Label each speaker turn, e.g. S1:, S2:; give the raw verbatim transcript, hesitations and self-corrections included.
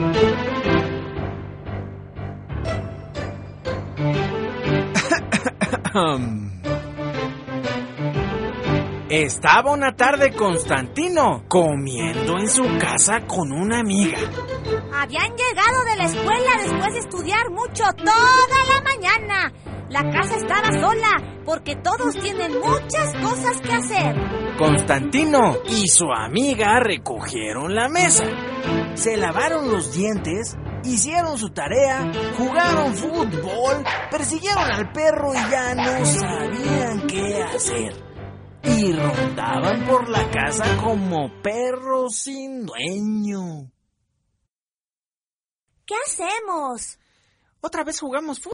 S1: Estaba una tarde Constantino comiendo en su casa con una amiga.
S2: Habían llegado de la escuela después de estudiar mucho toda la mañana. La casa estaba sola porque todos tienen muchas cosas que hacer.
S1: Constantino y su amiga recogieron la mesa, se lavaron los dientes, hicieron su tarea, jugaron fútbol, persiguieron al perro y ya no sabían qué hacer. Y rondaban por la casa como perros sin dueño.
S2: ¿Qué hacemos?
S1: Otra vez jugamos fútbol.